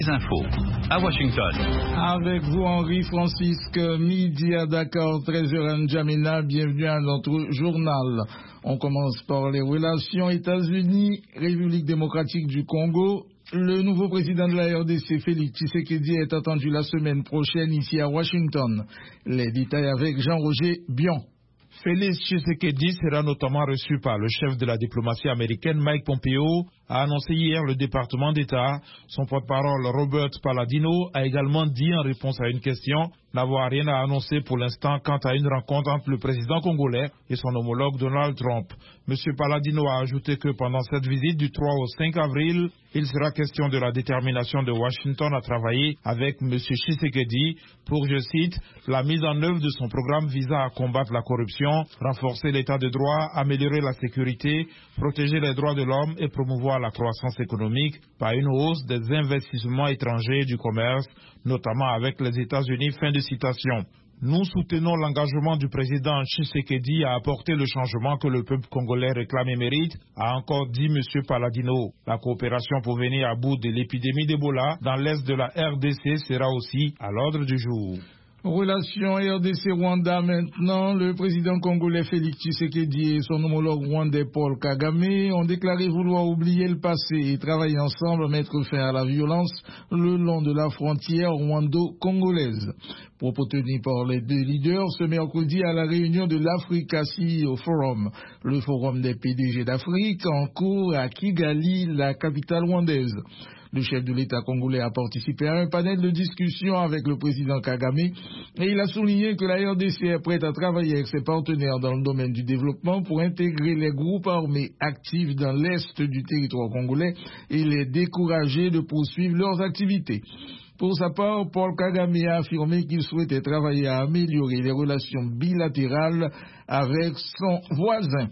Les infos à Washington. Avec vous, Henri-Francisque, midi à Dakar, 13h à N'Djamena. Bienvenue à notre journal. On commence par les relations États-Unis, République démocratique du Congo. Le nouveau président de la RDC, Félix Tshisekedi, est attendu la semaine prochaine ici à Washington. Les détails avec Jean-Roger Bion. Félix Tshisekedi sera notamment reçu par le chef de la diplomatie américaine, Mike Pompeo, a annoncé hier le département d'État. Son porte-parole, Robert Palladino, a également dit en réponse à une question n'avoir rien à annoncer pour l'instant quant à une rencontre entre le président congolais et son homologue Donald Trump. M. Palladino a ajouté que pendant cette visite du 3 au 5 avril, il sera question de la détermination de Washington à travailler avec M. Tshisekedi pour, je cite, la mise en œuvre de son programme visant à combattre la corruption, renforcer l'état de droit, améliorer la sécurité, protéger les droits de l'homme et promouvoir la croissance économique par une hausse des investissements étrangers et du commerce, notamment avec les États-Unis. Fin de citation. Nous soutenons l'engagement du président Tshisekedi à apporter le changement que le peuple congolais réclame et mérite, a encore dit M. Palladino. La coopération pour venir à bout de l'épidémie d'Ebola dans l'est de la RDC sera aussi à l'ordre du jour. Relations RDC-Rwanda maintenant. Le président congolais Félix Tshisekedi et son homologue rwandais Paul Kagame ont déclaré vouloir oublier le passé et travailler ensemble à mettre fin à la violence le long de la frontière rwando-congolaise. Propos tenus par les deux leaders ce mercredi à la réunion de l'Africa CEO Forum, le forum des PDG d'Afrique en cours à Kigali, la capitale rwandaise. Le chef de l'État congolais a participé à un panel de discussion avec le président Kagame et il a souligné que la RDC est prête à travailler avec ses partenaires dans le domaine du développement pour intégrer les groupes armés actifs dans l'est du territoire congolais et les décourager de poursuivre leurs activités. Pour sa part, Paul Kagame a affirmé qu'il souhaitait travailler à améliorer les relations bilatérales avec son voisin.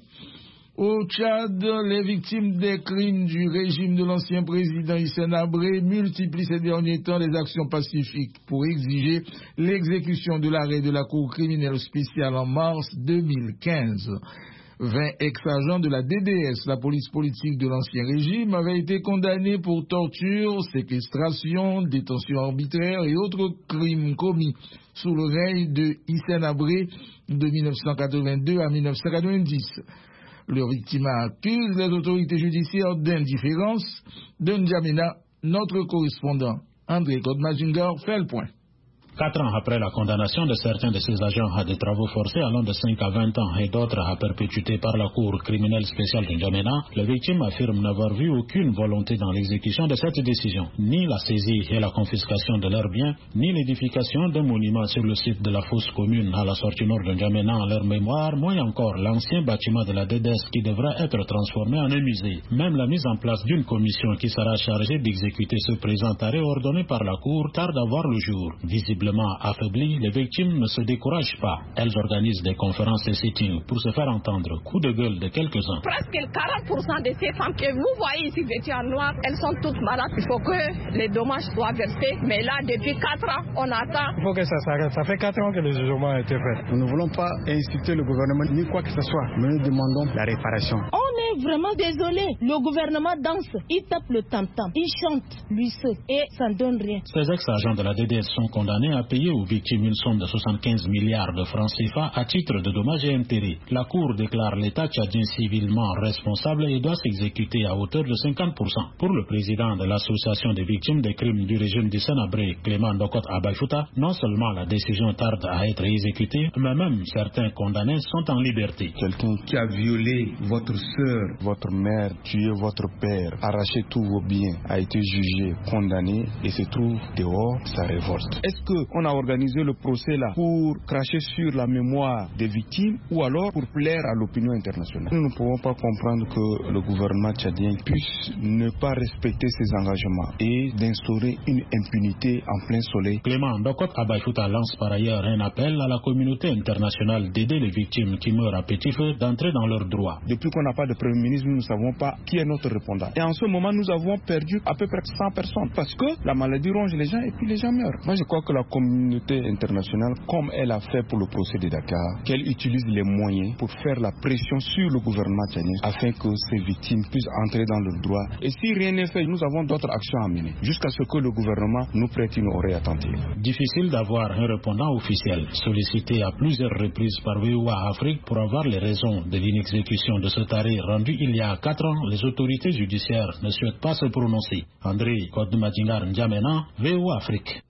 Au Tchad, les victimes des crimes du régime de l'ancien président Hissène Habré multiplient ces derniers temps les actions pacifiques pour exiger l'exécution de l'arrêt de la Cour criminelle spéciale en mars 2015. 20 ex-agents de la DDS, la police politique de l'ancien régime, avaient été condamnés pour torture, séquestration, détention arbitraire et autres crimes commis sous le règne de Hissène Habré de 1982 à 1990. Leurs victimes accusent les autorités judiciaires d'indifférence. De N'Djamena, notre correspondant André Godmazingar fait le point. 4 ans après la condamnation de certains de ces agents à des travaux forcés allant de 5 à 20 ans et d'autres à perpétuité par la Cour criminelle spéciale de N'Djamena, les victimes affirment n'avoir vu aucune volonté dans l'exécution de cette décision, ni la saisie et la confiscation de leurs biens, ni l'édification d'un monument sur le site de la fosse commune à la sortie nord de N'Djamena en leur mémoire, moins encore l'ancien bâtiment de la DDS qui devra être transformé en un musée. Même la mise en place d'une commission qui sera chargée d'exécuter ce présent arrêt ordonné par la Cour tarde à voir le jour. Visiblement affaiblies, les victimes ne se découragent pas. Elles organisent des conférences et sittings pour se faire entendre. Coup de gueule de quelques-uns. Presque 40% de ces femmes que vous voyez ici vêtues en noir, elles sont toutes malades. Il faut que les dommages soient versés. Mais là, depuis 4 ans, on attend. Il faut que ça s'arrête. Ça fait 4 ans que le jugement a été fait. Nous ne voulons pas insulter le gouvernement ni quoi que ce soit. Mais nous demandons la réparation. On est vraiment désolé. Le gouvernement danse. Il tape le tam-tam. Il chante, lui seul. Et ça ne donne rien. Ces ex-agents de la DDS sont condamnés à payer aux victimes une somme de 75 milliards de francs CFA à titre de dommages et intérêts. La Cour déclare l'État tchadien civilement responsable et doit s'exécuter à hauteur de 50%. Pour le président de l'association des victimes des crimes du régime d'Hissène Habré, Clément Ndokot Abaïfouta, non seulement la décision tarde à être exécutée, mais même certains condamnés sont en liberté. Quelqu'un qui a violé votre sœur, votre mère, tué votre père, arraché tous vos biens, a été jugé, condamné et se trouve dehors, ça révolte. Est-ce qu'on a organisé le procès là pour cracher sur la mémoire des victimes ou alors pour plaire à l'opinion internationale? Nous ne pouvons pas comprendre que le gouvernement tchadien puisse ne pas respecter ses engagements et d'instaurer une impunité en plein soleil. Clément Ndokot Abaïfouta lance par ailleurs un appel à la communauté internationale d'aider les victimes qui meurent à petit feu d'entrer dans leurs droits. Depuis qu'on n'a pas de Premier ministre, nous ne savons pas qui est notre répondant. Et en ce moment, nous avons perdu à peu près 100 personnes parce que la maladie ronge les gens et puis les gens meurent. Moi, je crois que la communauté internationale, comme elle a fait pour le procès de Dakar, qu'elle utilise les moyens pour faire la pression sur le gouvernement tchadien afin que ces victimes puissent entrer dans le droit. Et si rien n'est fait, nous avons d'autres actions à mener jusqu'à ce que le gouvernement nous prête une oreille attentive. Difficile d'avoir un répondant officiel sollicité à plusieurs reprises par VOA Afrique pour avoir les raisons de l'inexécution de cet arrêt rendu il y a 4 ans. Les autorités judiciaires ne souhaitent pas se prononcer. André Kodoumadingar N'Djamena, VOA Afrique.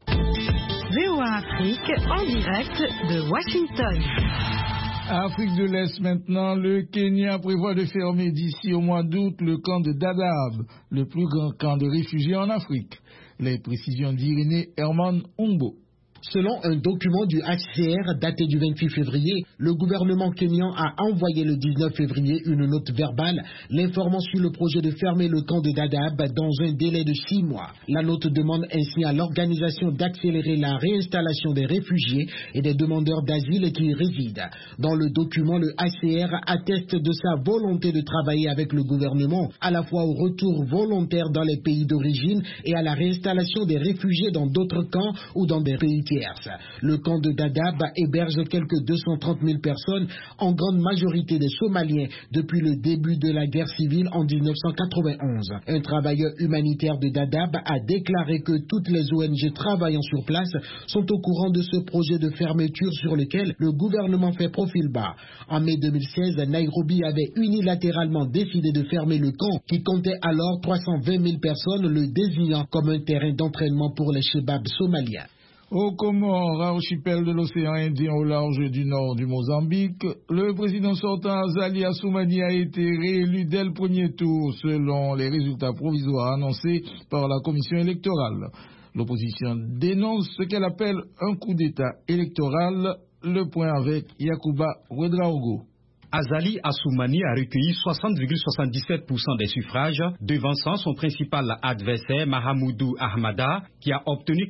VOA Afrique en direct de Washington. Afrique de l'Est maintenant, le Kenya prévoit de fermer d'ici au mois d'août le camp de Dadaab, le plus grand camp de réfugiés en Afrique. Les précisions d'Irénée Herman Umbo. Selon un document du HCR daté du 28 février, le gouvernement kényan a envoyé le 19 février une note verbale l'informant sur le projet de fermer le camp de Dadaab dans un délai de 6 mois. La note demande ainsi à l'organisation d'accélérer la réinstallation des réfugiés et des demandeurs d'asile qui y résident. Dans le document, le HCR atteste de sa volonté de travailler avec le gouvernement à la fois au retour volontaire dans les pays d'origine et à la réinstallation des réfugiés dans d'autres camps ou dans des pays tierces. Le camp de Dadaab héberge quelques 230 000 personnes, en grande majorité des Somaliens, depuis le début de la guerre civile en 1991. Un travailleur humanitaire de Dadaab a déclaré que toutes les ONG travaillant sur place sont au courant de ce projet de fermeture sur lequel le gouvernement fait profil bas. En mai 2016, Nairobi avait unilatéralement décidé de fermer le camp qui comptait alors 320 000 personnes, le désignant comme un terrain d'entraînement pour les Chebabs somaliens. Aux Comores, archipel de l'océan Indien au large du nord du Mozambique, le président sortant Azali Assoumani a été réélu dès le premier tour selon les résultats provisoires annoncés par la commission électorale. L'opposition dénonce ce qu'elle appelle un coup d'État électoral. Le point avec Yacouba Ouedraogo. Azali Assoumani a recueilli 60,77% des suffrages, devançant son principal adversaire Mahamoudou Ahmada, qui a obtenu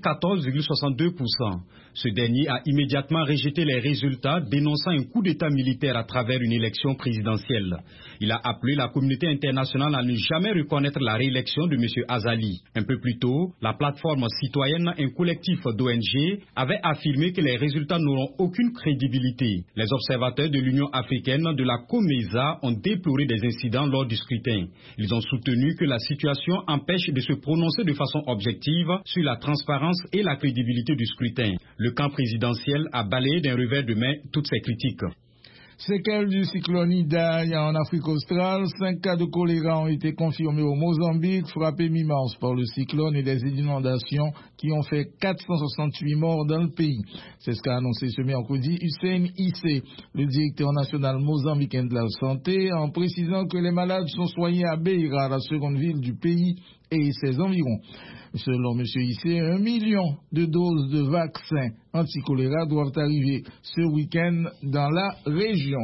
14,62%. Ce dernier a immédiatement rejeté les résultats, dénonçant un coup d'État militaire à travers une élection présidentielle. Il a appelé la communauté internationale à ne jamais reconnaître la réélection de M. Azali. Un peu plus tôt, la plateforme citoyenne, un collectif d'ONG, avait affirmé que les résultats n'auront aucune crédibilité. Les observateurs de l'Union africaine de la COMESA ont déploré des incidents lors du scrutin. Ils ont soutenu que la situation empêche de se prononcer de façon objective sur la transparence et la crédibilité du scrutin. Le camp présidentiel a balayé d'un revers de main toutes ces critiques. Séquelles du cyclone Idai en Afrique australe, 5 cas de choléra ont été confirmés au Mozambique, frappé mi-mars par le cyclone et des inondations qui ont fait 468 morts dans le pays. C'est ce qu'a annoncé ce mercredi Hussein Issé, le directeur national mozambicain de la santé, en précisant que les malades sont soignés à Beira, la seconde ville du pays et ses environs. Selon M. Issé, 1 million de doses de vaccins anti-choléra doivent arriver ce week-end dans la région.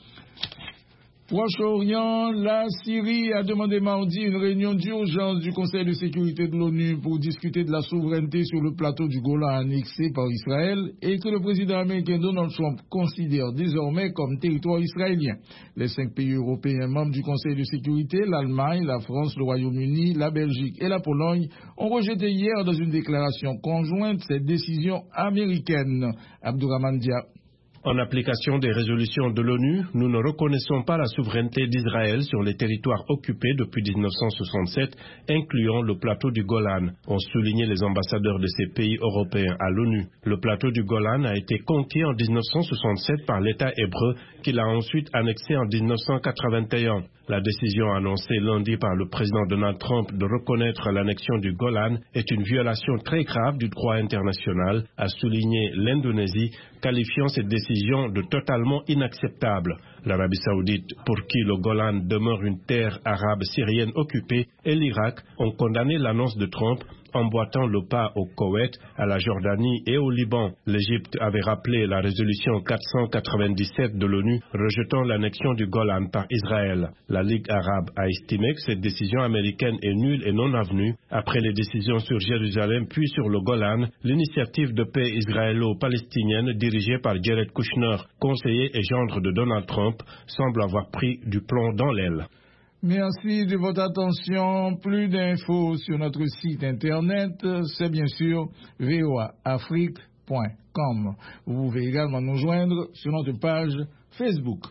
Proche-Orient, la Syrie a demandé mardi une réunion d'urgence du Conseil de sécurité de l'ONU pour discuter de la souveraineté sur le plateau du Golan annexé par Israël et que le président américain Donald Trump considère désormais comme territoire israélien. Les 5 pays européens membres du Conseil de sécurité, l'Allemagne, la France, le Royaume-Uni, la Belgique et la Pologne, ont rejeté hier dans une déclaration conjointe cette décision américaine. Abdourahmane Dia. En application des résolutions de l'ONU, nous ne reconnaissons pas la souveraineté d'Israël sur les territoires occupés depuis 1967, incluant le plateau du Golan, ont souligné les ambassadeurs de ces pays européens à l'ONU. Le plateau du Golan a été conquis en 1967 par l'État hébreu, qui l'a ensuite annexé en 1981. La décision annoncée lundi par le président Donald Trump de reconnaître l'annexion du Golan est une violation très grave du droit international, a souligné l'Indonésie, qualifiant cette décision de totalement inacceptable. L'Arabie saoudite, pour qui le Golan demeure une terre arabe syrienne occupée, et l'Irak ont condamné l'annonce de Trump, emboîtant le pas au Koweït, à la Jordanie et au Liban. L'Égypte avait rappelé la résolution 497 de l'ONU rejetant l'annexion du Golan par Israël. La Ligue arabe a estimé que cette décision américaine est nulle et non avenue. Après les décisions sur Jérusalem puis sur le Golan, l'initiative de paix israélo-palestinienne dirigée par Jared Kushner, conseiller et gendre de Donald Trump, semble avoir pris du plomb dans l'aile. Merci de votre attention. Plus d'infos sur notre site internet, c'est bien sûr voaafrique.com. Vous pouvez également nous joindre sur notre page Facebook.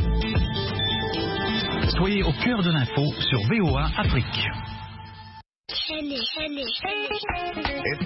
Soyez au cœur de l'info sur VOA Afrique.